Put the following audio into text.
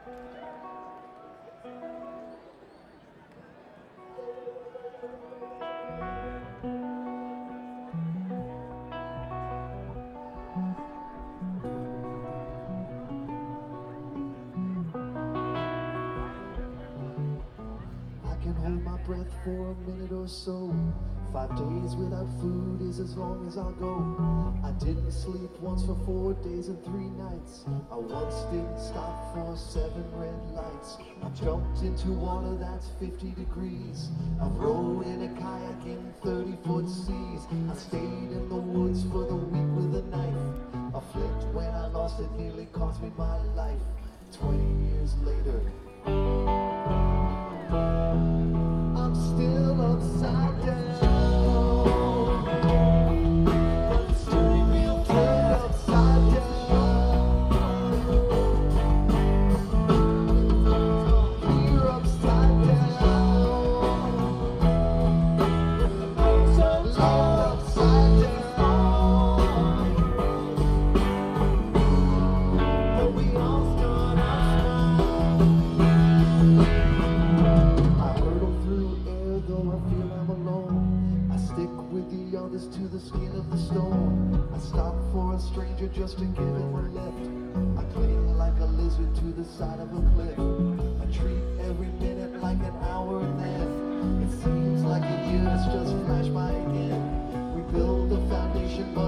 I can hold my breath for a minute or so. 5 days without food is as long as I'll go. I didn't sleep once for 4 days and 3 nights. I once didn't stop for 7 red lights. I jumped into water that's 50 degrees. I rode in a kayak in 30-foot seas. I stayed in the woods for the week with a knife. I flipped when I lost it, nearly cost me my life. 20 years later, I'm still upside down. But the steering wheel turned upside down. Here upside down. So long upside down. But we all start upside. I hurtle through air though I feel I'm alone. I stick with the others to the skin of the stone. I stop for a stranger just to give him a lift. I cling like a lizard to the side of a cliff. I treat every minute like an hour and then it seems like a year has just flashed by again. We build a foundation but